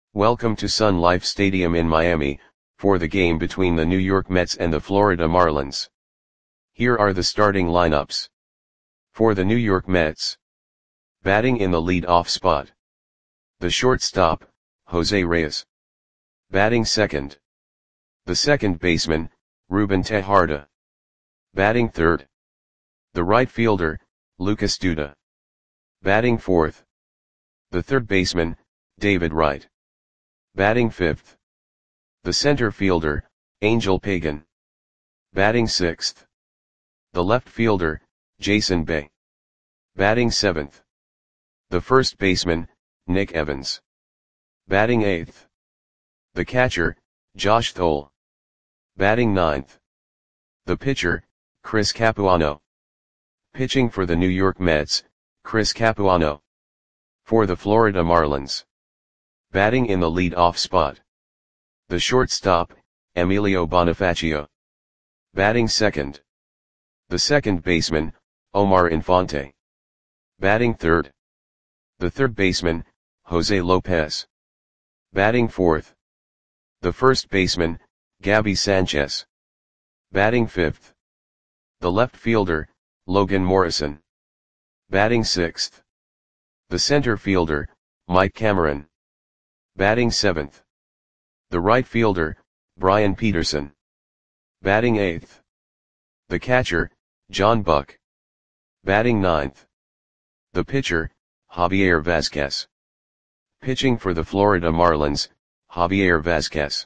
Welcome to Sun Life Stadium in Miami, for the game between the New York Mets and the Florida Marlins. Here are the starting lineups. For the New York Mets. Batting in the lead-off spot. The shortstop, Jose Reyes. Batting second. The second baseman, Ruben Tejada. Batting third. The right fielder, Lucas Duda. Batting fourth. The third baseman, David Wright. Batting fifth. The center fielder, Angel Pagan. Batting sixth. The left fielder, Jason Bay. Batting seventh. The first baseman, Nick Evans. Batting eighth. The catcher, Josh Thole. Batting ninth. The pitcher, Chris Capuano. Pitching for the New York Mets, Chris Capuano. For the Florida Marlins. Batting in the lead-off spot. The shortstop, Emilio Bonifacio. Batting second. The second baseman, Omar Infante. Batting third. The third baseman, Jose Lopez. Batting fourth. The first baseman, Gabby Sanchez. Batting fifth. The left fielder, Logan Morrison. Batting sixth. The center fielder, Mike Cameron. Batting seventh. The right fielder, Brian Peterson. Batting eighth. The catcher, John Buck. Batting ninth. The pitcher, Javier Vazquez. Pitching for the Florida Marlins, Javier Vazquez.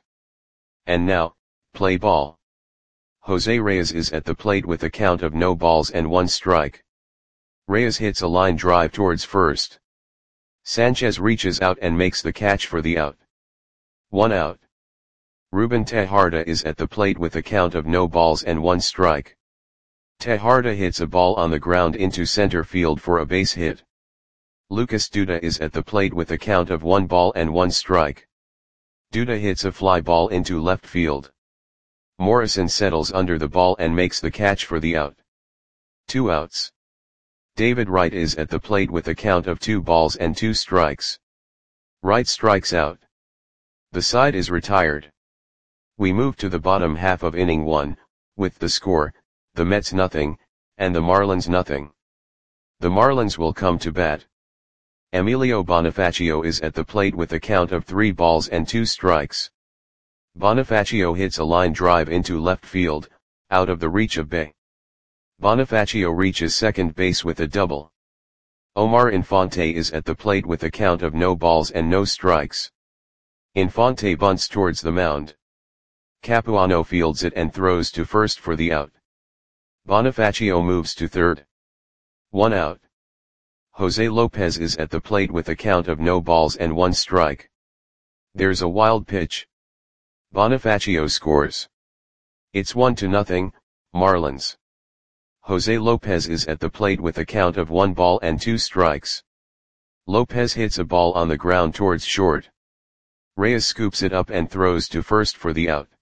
And now, play ball. Jose Reyes is at the plate with a count of no balls and one strike. Reyes hits a line drive towards first. Sanchez reaches out and makes the catch for the out. 1 out. Ruben Tejada is at the plate with a count of no balls and one strike. Tejada hits a ball on the ground into center field for a base hit. Lucas Duda is at the plate with a count of 1 ball and 1 strike. Duda hits a fly ball into left field. Morrison settles under the ball and makes the catch for the out. 2 outs. David Wright is at the plate with a count of 2 balls and 2 strikes. Wright strikes out. The side is retired. We move to the bottom half of inning 1, with the score, the Mets nothing, and the Marlins nothing. The Marlins will come to bat. Emilio Bonifacio is at the plate with a count of 3 balls and 2 strikes. Bonifacio hits a line drive into left field, out of the reach of Bay. Bonifacio reaches second base with a double. Omar Infante is at the plate with a count of no balls and no strikes. Infante bunts towards the mound. Capuano fields it and throws to first for the out. Bonifacio moves to third. 1 out. Jose Lopez is at the plate with a count of no balls and 1 strike. There's a wild pitch. Bonifacio scores. It's 1-0, Marlins. Jose Lopez is at the plate with a count of 1 ball and 2 strikes. Lopez hits a ball on the ground towards short. Reyes scoops it up and throws to first for the out.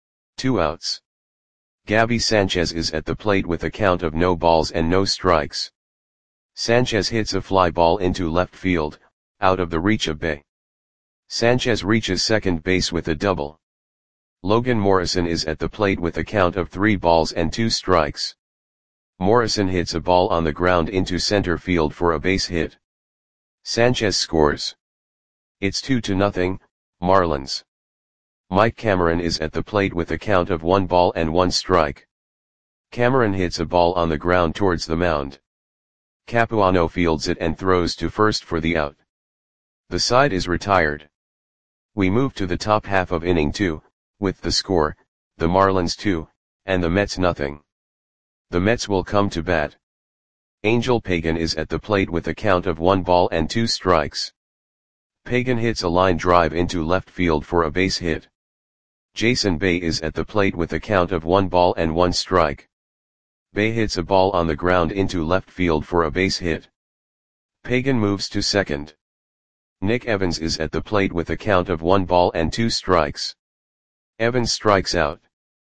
2 outs. Gabby Sanchez is at the plate with a count of no balls and no strikes. Sanchez hits a fly ball into left field, out of the reach of Bay. Sanchez reaches second base with a double. Logan Morrison is at the plate with a count of 3 balls and 2 strikes. Morrison hits a ball on the ground into center field for a base hit. Sanchez scores. It's 2-0, Marlins. Mike Cameron is at the plate with a count of 1 ball and 1 strike. Cameron hits a ball on the ground towards the mound. Capuano fields it and throws to first for the out. The side is retired. We move to the top half of inning 2, with the score, the Marlins 2, and the Mets nothing. The Mets will come to bat. Angel Pagan is at the plate with a count of 1 ball and 2 strikes. Pagan hits a line drive into left field for a base hit. Jason Bay is at the plate with a count of 1 ball and 1 strike. Bay hits a ball on the ground into left field for a base hit. Pagan moves to second. Nick Evans is at the plate with a count of 1 ball and 2 strikes. Evans strikes out.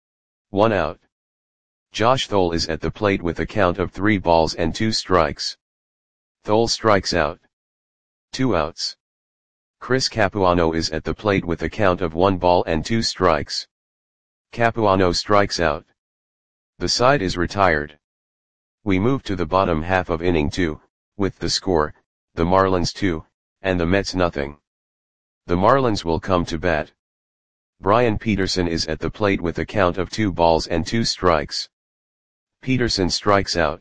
1 out. Josh Thole is at the plate with a count of 3 balls and 2 strikes. Thole strikes out. 2 outs. Chris Capuano is at the plate with a count of 1 ball and 2 strikes. Capuano strikes out. The side is retired. We move to the bottom half of inning 2, with the score, the Marlins 2, and the Mets nothing. The Marlins will come to bat. Brian Peterson is at the plate with a count of 2 balls and 2 strikes. Peterson strikes out.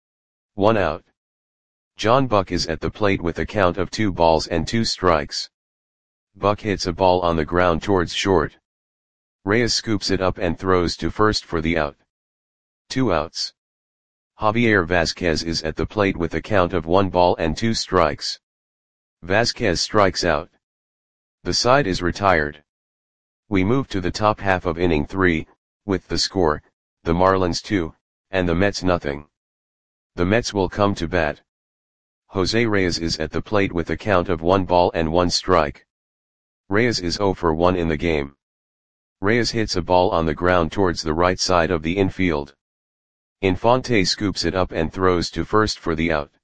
1 out. John Buck is at the plate with a count of 2 balls and 2 strikes. Buck hits a ball on the ground towards short. Reyes scoops it up and throws to first for the out. 2 outs. Javier Vasquez is at the plate with a count of 1 ball and 2 strikes. Vasquez strikes out. The side is retired. We move to the top half of inning 3, with the score, the Marlins 2, and the Mets nothing. The Mets will come to bat. Jose Reyes is at the plate with a count of 1 ball and 1 strike. Reyes is 0 for 1 in the game. Reyes hits a ball on the ground towards the right side of the infield. Infante scoops it up and throws to first for the out.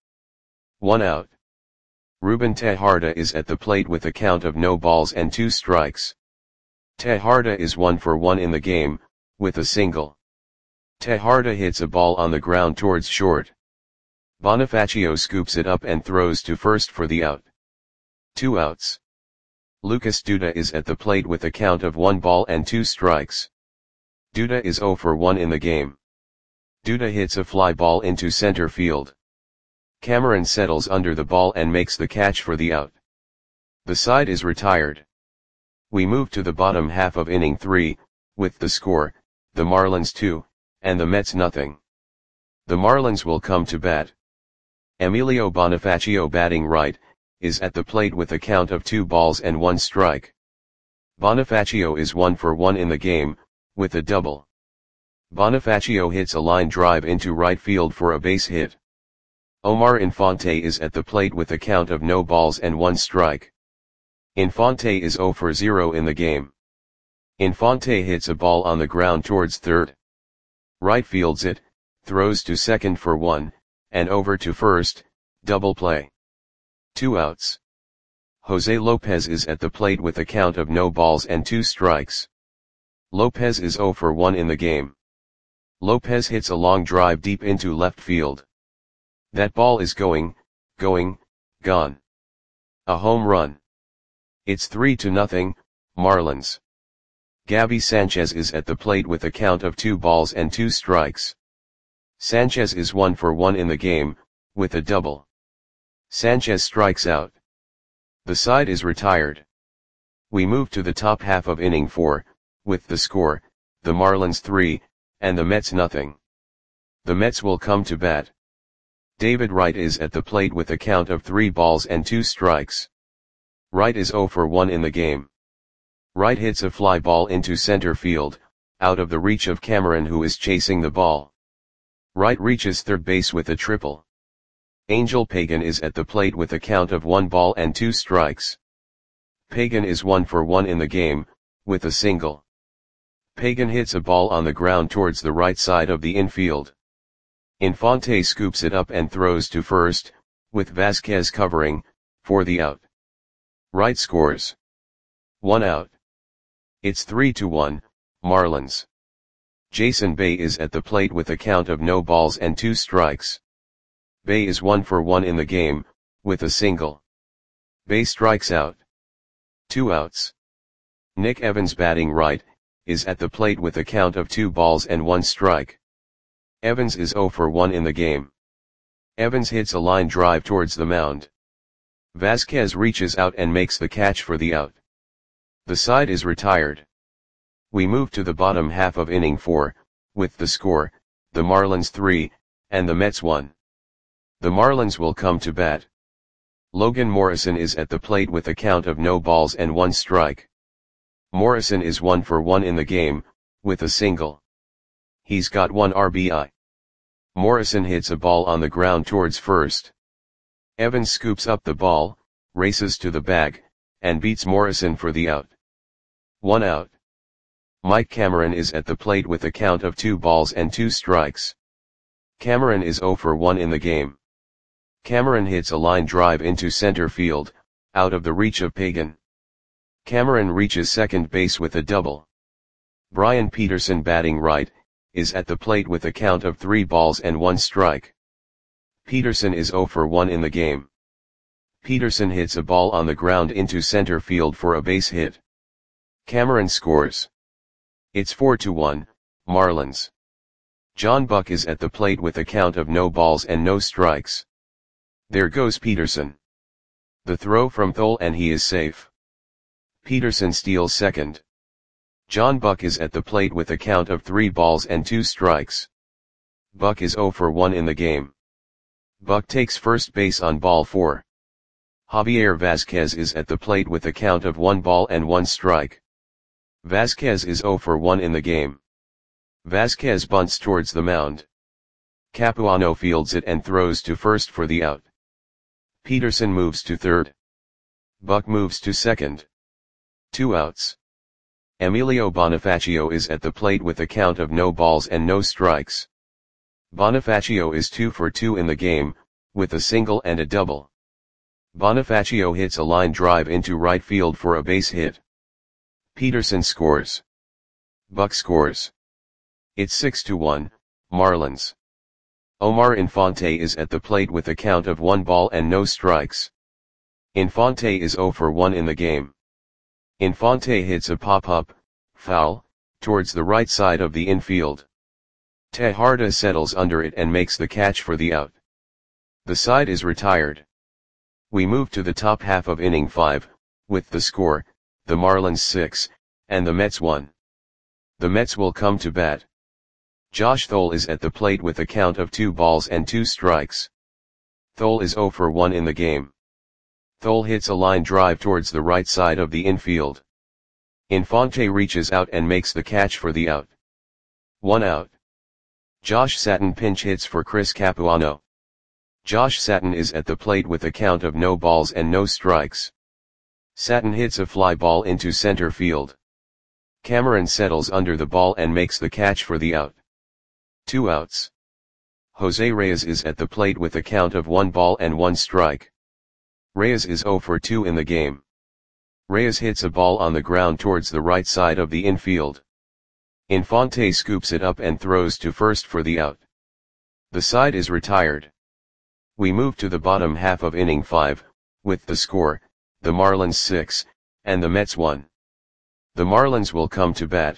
1 out. Ruben Tejada is at the plate with a count of no balls and 2 strikes. Tejada is 1 for 1 in the game, with a single. Tejada hits a ball on the ground towards short. Bonifacio scoops it up and throws to first for the out. 2 outs. Lucas Duda is at the plate with a count of 1 ball and 2 strikes. Duda is 0 for 1 in the game. Duda hits a fly ball into center field. Cameron settles under the ball and makes the catch for the out. The side is retired. We move to the bottom half of inning 3, with the score, the Marlins 2, and the Mets nothing. The Marlins will come to bat. Emilio Bonifacio, batting right, is at the plate with a count of 2 balls and 1 strike. Bonifacio is 1 for 1 in the game, with a double. Bonifacio hits a line drive into right field for a base hit. Omar Infante is at the plate with a count of no balls and 1 strike. Infante is 0 for 0 in the game. Infante hits a ball on the ground towards third. Right fields it, throws to second for 1, and over to first, double play. 2 outs. Jose Lopez is at the plate with a count of no balls and 2 strikes. Lopez is 0 for 1 in the game. Lopez hits a long drive deep into left field. That ball is gone. A home run. It's 3-0, Marlins. Gabby Sanchez is at the plate with a count of 2 balls and 2 strikes. Sanchez is 1 for 1 in the game, with a double. Sanchez strikes out. The side is retired. We move to the top half of inning 4, with the score, the Marlins 3, and the Mets nothing. The Mets will come to bat. David Wright is at the plate with a count of 3 balls and 2 strikes. Wright is 0 for 1 in the game. Wright hits a fly ball into center field, out of the reach of Cameron, who is chasing the ball. Wright reaches third base with a triple. Angel Pagan is at the plate with a count of 1 ball and 2 strikes. Pagan is 1 for 1 in the game, with a single. Pagan hits a ball on the ground towards the right side of the infield. Infante scoops it up and throws to first, with Vasquez covering, for the out. Wright scores. 1 out. It's 3-1, Marlins. Jason Bay is at the plate with a count of no balls and 2 strikes. Bay is 1 for 1 in the game, with a single. Bay strikes out. 2 outs. Nick Evans, batting right, is at the plate with a count of 2 balls and 1 strike. Evans is 0 for 1 in the game. Evans hits a line drive towards the mound. Vasquez reaches out and makes the catch for the out. The side is retired. We move to the bottom half of inning 4, with the score, the Marlins 3, and the Mets 1. The Marlins will come to bat. Logan Morrison is at the plate with a count of no balls and 1 strike. Morrison is 1 for 1 in the game, with a single. He's got 1 RBI. Morrison hits a ball on the ground towards first. Evans scoops up the ball, races to the bag, and beats Morrison for the out. 1 out. Mike Cameron is at the plate with a count of 2 balls and 2 strikes. Cameron is 0 for 1 in the game. Cameron hits a line drive into center field, out of the reach of Pagan. Cameron reaches second base with a double. Brian Peterson, batting right, is at the plate with a count of 3 balls and 1 strike. Peterson is 0 for 1 in the game. Peterson hits a ball on the ground into center field for a base hit. Cameron scores. It's 4-1, Marlins. John Buck is at the plate with a count of no balls and no strikes. There goes Peterson. The throw from Thole and he is safe. Peterson steals second. John Buck is at the plate with a count of 3 balls and 2 strikes. Buck is 0 for 1 in the game. Buck takes first base on ball 4. Javier Vazquez is at the plate with a count of 1 ball and 1 strike. Vazquez is 0 for 1 in the game. Vazquez bunts towards the mound. Capuano fields it and throws to first for the out. Peterson moves to third. Buck moves to second. 2 outs. Emilio Bonifacio is at the plate with a count of no balls and no strikes. Bonifacio is 2 for 2 in the game, with a single and a double. Bonifacio hits a line drive into right field for a base hit. Peterson scores. Buck scores. It's 6-1, Marlins. Omar Infante is at the plate with a count of 1 ball and no strikes. Infante is 0 for 1 in the game. Infante hits a pop-up, foul, towards the right side of the infield. Tejada settles under it and makes the catch for the out. The side is retired. We move to the top half of inning 5, with the score, the Marlins 6, and the Mets 1. The Mets will come to bat. Josh Thole is at the plate with a count of 2 balls and 2 strikes. Thole is 0 for 1 in the game. Thole hits a line drive towards the right side of the infield. Infante reaches out and makes the catch for the out. 1 out. Josh Satin pinch hits for Chris Capuano. Josh Satin is at the plate with a count of no balls and no strikes. Satin hits a fly ball into center field. Cameron settles under the ball and makes the catch for the out. 2 outs. Jose Reyes is at the plate with a count of 1 ball and 1 strike. Reyes is 0 for 2 in the game. Reyes hits a ball on the ground towards the right side of the infield. Infante scoops it up and throws to first for the out. The side is retired. We move to the bottom half of inning 5, with the score, the Marlins 6, and the Mets 1. The Marlins will come to bat.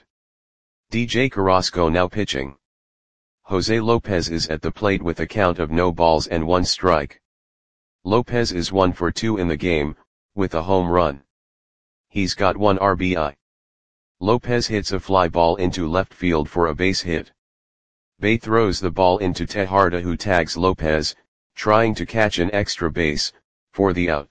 DJ Carrasco now pitching. Jose Lopez is at the plate with a count of no balls and 1 strike. Lopez is 1 for 2 in the game, with a home run. He's got 1 RBI. Lopez hits a fly ball into left field for a base hit. Bay throws the ball into Tejada, who tags Lopez, trying to catch an extra base, for the out.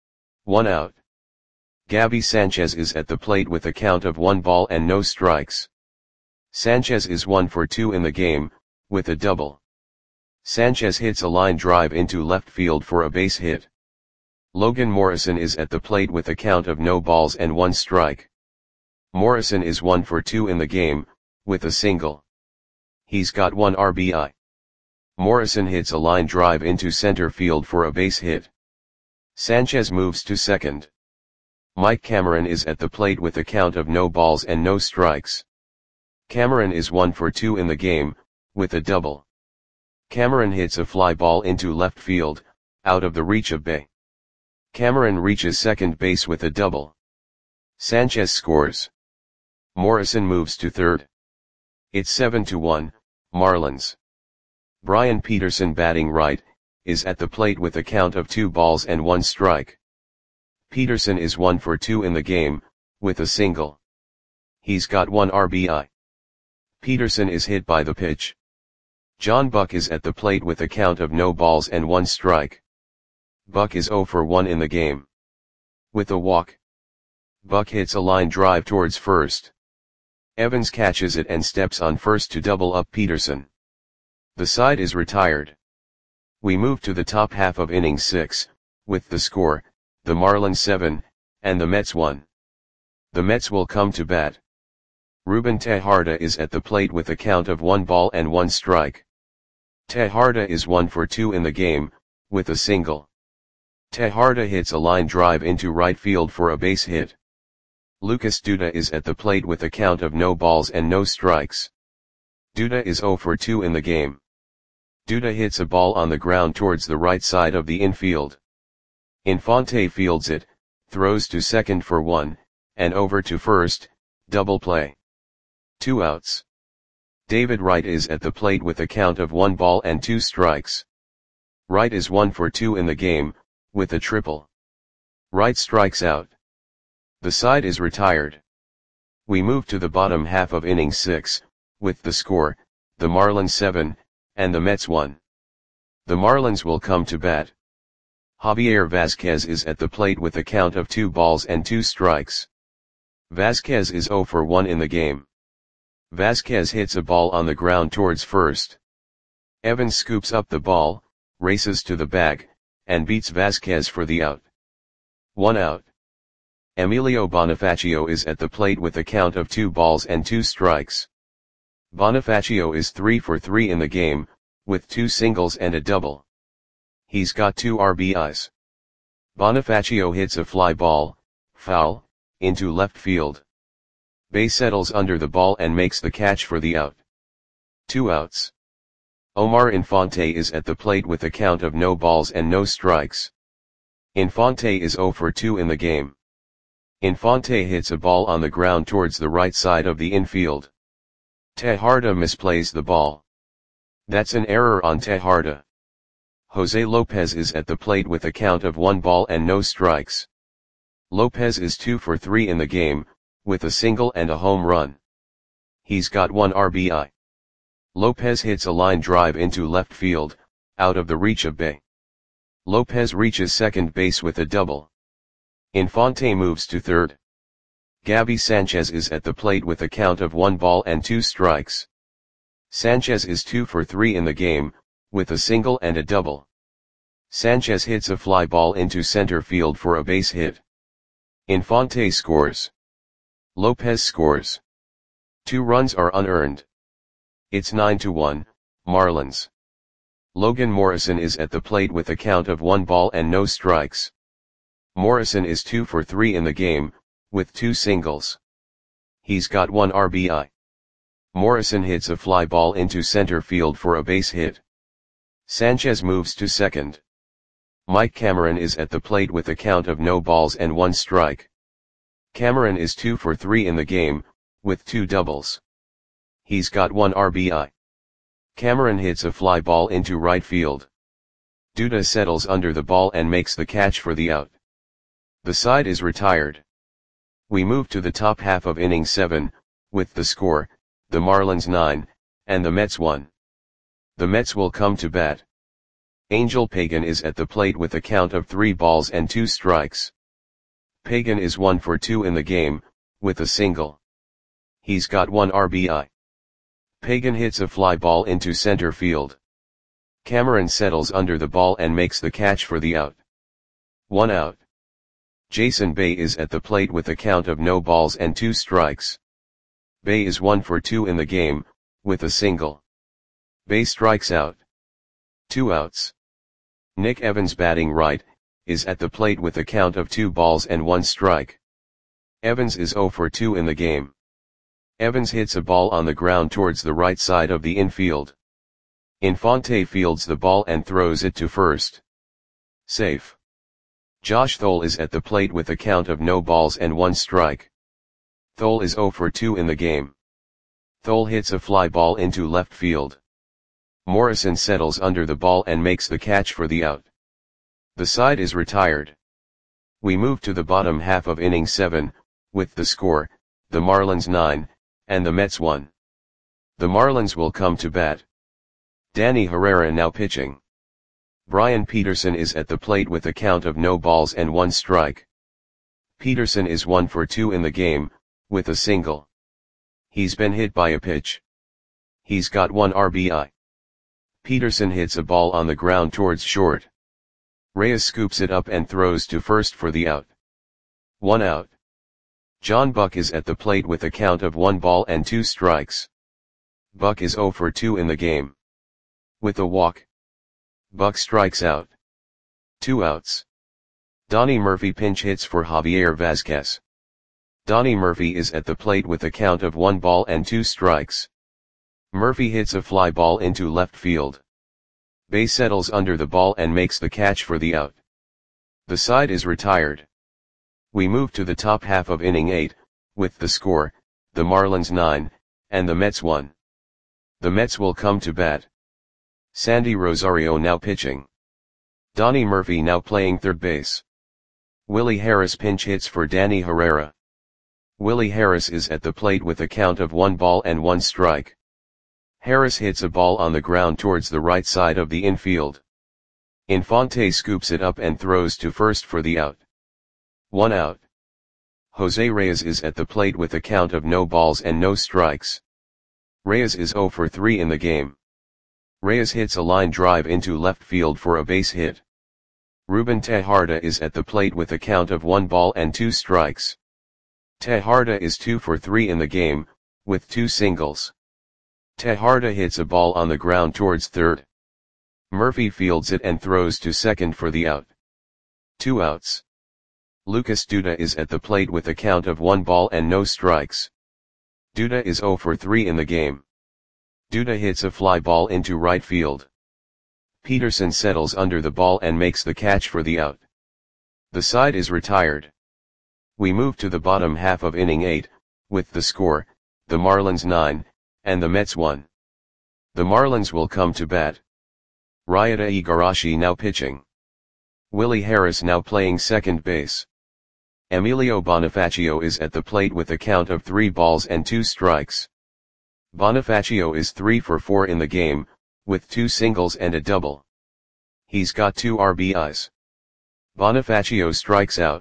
1 out. Gabby Sanchez is at the plate with a count of 1 ball and no strikes. Sanchez is 1 for 2 in the game, with a double. Sanchez hits a line drive into left field for a base hit. Logan Morrison is at the plate with a count of no balls and 1 strike. Morrison is 1 for 2 in the game, with a single. He's got 1 RBI. Morrison hits a line drive into center field for a base hit. Sanchez moves to second. Mike Cameron is at the plate with a count of no balls and no strikes. Cameron is 1 for 2 in the game, with a double. Cameron hits a fly ball into left field, out of the reach of Bay. Cameron reaches second base with a double. Sanchez scores. Morrison moves to third. It's 7-1, Marlins. Brian Peterson, batting right, is at the plate with a count of 2 balls and 1 strike. Peterson is 1 for 2 in the game, with a single. He's got 1 RBI. Peterson is hit by the pitch. John Buck is at the plate with a count of no balls and 1 strike. Buck is 0 for 1 in the game. With a walk. Buck hits a line drive towards first. Evans catches it and steps on first to double up Peterson. The side is retired. We move to the top half of inning 6, with the score, the Marlins 7, and the Mets 1. The Mets will come to bat. Ruben Tejada is at the plate with a count of 1 ball and 1 strike. Tejada is 1 for 2 in the game, with a single. Tejada hits a line drive into right field for a base hit. Lucas Duda is at the plate with a count of no balls and no strikes. Duda is 0 for 2 in the game. Duda hits a ball on the ground towards the right side of the infield. Infante fields it, throws to second for 1, and over to first, double play. 2 outs. David Wright is at the plate with a count of 1 ball and 2 strikes. Wright is 1 for 2 in the game, with a triple. Wright strikes out. The side is retired. We move to the bottom half of inning 6, with the score, the Marlins 7, and the Mets 1. The Marlins will come to bat. Javier Vazquez is at the plate with a count of 2 balls and 2 strikes. Vazquez is 0 for 1 in the game. Vazquez hits a ball on the ground towards first. Evans scoops up the ball, races to the bag, and beats Vazquez for the out. 1 out. Emilio Bonifacio is at the plate with a count of 2 balls and 2 strikes. Bonifacio is 3 for 3 in the game, with 2 singles and a double. He's got 2 RBIs. Bonifacio hits a fly ball, foul, into left field. Bay settles under the ball and makes the catch for the out. 2 outs. Omar Infante is at the plate with a count of no balls and no strikes. Infante is 0 for 2 in the game. Infante hits a ball on the ground towards the right side of the infield. Tejada misplays the ball. That's an error on Tejada. Jose Lopez is at the plate with a count of 1 ball and no strikes. Lopez is 2 for 3 in the game, with a single and a home run. He's got 1 RBI. Lopez hits a line drive into left field, out of the reach of Bay. Lopez reaches second base with a double. Infante moves to third. Gabby Sanchez is at the plate with a count of 1 ball and 2 strikes. Sanchez is 2 for 3 in the game, with a single and a double. Sanchez hits a fly ball into center field for a base hit. Infante scores. Lopez scores. 2 runs are unearned. It's 9-1, Marlins. Logan Morrison is at the plate with a count of 1 ball and no strikes. Morrison is 2 for 3 in the game, with 2 singles. He's got 1 RBI. Morrison hits a fly ball into center field for a base hit. Sanchez moves to second. Mike Cameron is at the plate with a count of no balls and 1 strike. Cameron is 2 for 3 in the game, with 2 doubles. He's got 1 RBI. Cameron hits a fly ball into right field. Duda settles under the ball and makes the catch for the out. The side is retired. We move to the top half of inning 7, with the score, the Marlins 9, and the Mets 1. The Mets will come to bat. Angel Pagan is at the plate with a count of 3 balls and 2 strikes. Pagan is 1 for 2 in the game, with a single. He's got 1 RBI. Pagan hits a fly ball into center field. Cameron settles under the ball and makes the catch for the out. 1 out. Jason Bay is at the plate with a count of no balls and 2 strikes. Bay is 1 for 2 in the game, with a single. Bay strikes out. 2 outs. Nick Evans, batting right, is at the plate with a count of 2 balls and 1 strike. Evans is 0 for 2 in the game. Evans hits a ball on the ground towards the right side of the infield. Infante fields the ball and throws it to first. Safe. Josh Thole is at the plate with a count of no balls and 1 strike. Thole is 0 for 2 in the game. Thole hits a fly ball into left field. Morrison settles under the ball and makes the catch for the out. The side is retired. We move to the bottom half of inning 7, with the score, the Marlins 9, and the Mets 1. The Marlins will come to bat. Danny Herrera now pitching. Brian Peterson is at the plate with a count of no balls and 1 strike. Peterson is 1 for 2 in the game, with a single. He's been hit by a pitch. He's got 1 RBI. Peterson hits a ball on the ground towards short. Reyes scoops it up and throws to first for the out. 1 out. John Buck is at the plate with a count of 1 ball and 2 strikes. Buck is 0 for 2 in the game. With a walk. Buck strikes out. 2 outs. Donnie Murphy pinch hits for Javier Vazquez. Donnie Murphy is at the plate with a count of 1 ball and 2 strikes. Murphy hits a fly ball into left field. Bay settles under the ball and makes the catch for the out. The side is retired. We move to the top half of inning 8, with the score, the Marlins 9, and the Mets 1. The Mets will come to bat. Sandy Rosario now pitching. Donnie Murphy now playing third base. Willie Harris pinch hits for Danny Herrera. Willie Harris is at the plate with a count of 1 ball and 1 strike. Harris hits a ball on the ground towards the right side of the infield. Infante scoops it up and throws to first for the out. 1 out. Jose Reyes is at the plate with a count of no balls and no strikes. Reyes is 0 for 3 in the game. Reyes hits a line drive into left field for a base hit. Ruben Tejada is at the plate with a count of 1 ball and 2 strikes. Tejada is 2 for 3 in the game, with 2 singles. Tejada hits a ball on the ground towards third. Murphy fields it and throws to second for the out. 2 outs. Lucas Duda is at the plate with a count of 1 ball and no strikes. Duda is 0 for 3 in the game. Duda hits a fly ball into right field. Peterson settles under the ball and makes the catch for the out. The side is retired. We move to the bottom half of inning 8, with the score, the Marlins 9, and the Mets 1. The Marlins will come to bat. Ryota Igarashi now pitching. Willie Harris now playing second base. Emilio Bonifacio is at the plate with a count of 3 balls and 2 strikes. Bonifacio is 3 for 4 in the game, with 2 singles and a double. He's got 2 RBIs. Bonifacio strikes out.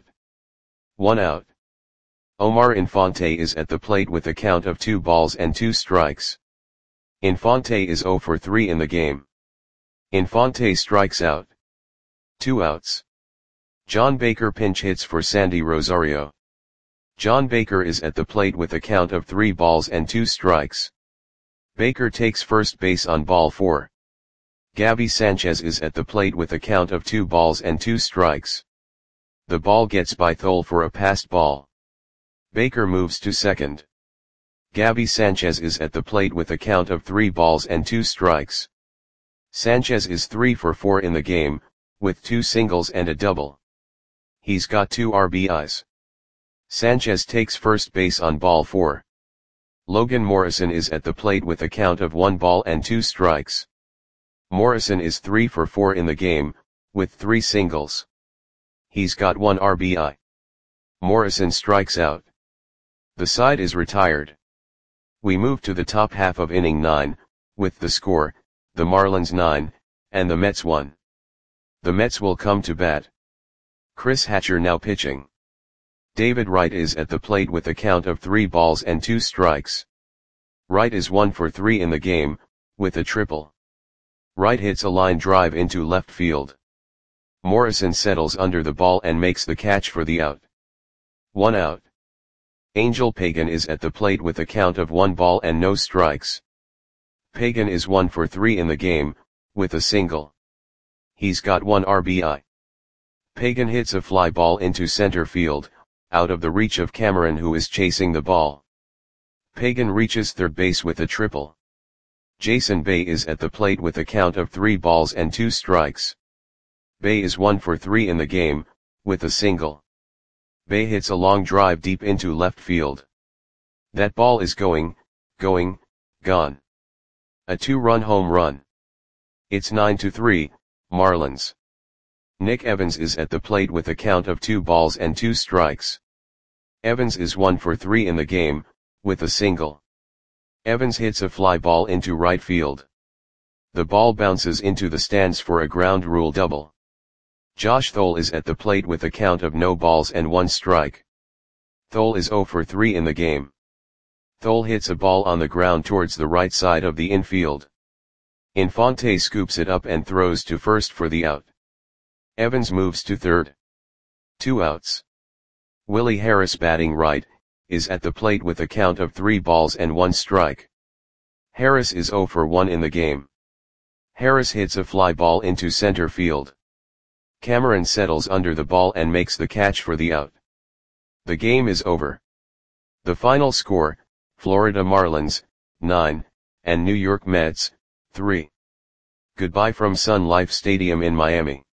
1 out. Omar Infante is at the plate with a count of 2 balls and 2 strikes. Infante is 0 for 3 in the game. Infante strikes out. 2 outs. John Baker pinch hits for Sandy Rosario. John Baker is at the plate with a count of 3 balls and 2 strikes. Baker takes first base on ball 4. Gabby Sanchez is at the plate with a count of 2 balls and 2 strikes. The ball gets by Thole for a passed ball. Baker moves to second. Gabby Sanchez is at the plate with a count of 3 balls and 2 strikes. Sanchez is 3 for 4 in the game, with 2 singles and a double. He's got 2 RBIs. Sanchez takes first base on ball 4. Logan Morrison is at the plate with a count of 1 ball and 2 strikes. Morrison is 3 for 4 in the game, with 3 singles. He's got 1 RBI. Morrison strikes out. The side is retired. We move to the top half of inning 9, with the score, the Marlins 9, and the Mets 1. The Mets will come to bat. Chris Hatcher now pitching. David Wright is at the plate with a count of 3 balls and 2 strikes. Wright is 1 for 3 in the game, with a triple. Wright hits a line drive into left field. Morrison settles under the ball and makes the catch for the out. 1 out. Angel Pagan is at the plate with a count of 1 ball and no strikes. Pagan is 1 for 3 in the game, with a single. He's got 1 RBI. Pagan hits a fly ball into center field, out of the reach of Cameron, who is chasing the ball. Pagan reaches third base with a triple. Jason Bay is at the plate with a count of 3 balls and 2 strikes. Bay is 1 for 3 in the game, with a single. Bay hits a long drive deep into left field. That ball is gone. A 2-run home run. It's 9-3, Marlins. Nick Evans is at the plate with a count of 2 balls and 2 strikes. Evans is 1 for 3 in the game, with a single. Evans hits a fly ball into right field. The ball bounces into the stands for a ground rule double. Josh Thole is at the plate with a count of no balls and 1 strike. Thole is 0 for 3 in the game. Thole hits a ball on the ground towards the right side of the infield. Infante scoops it up and throws to first for the out. Evans moves to third. 2 outs. Willie Harris batting right, is at the plate with a count of 3 balls and 1 strike. Harris is 0 for 1 in the game. Harris hits a fly ball into center field. Cameron settles under the ball and makes the catch for the out. The game is over. The final score, Florida Marlins, 9, and New York Mets, 3. Goodbye from Sun Life Stadium in Miami.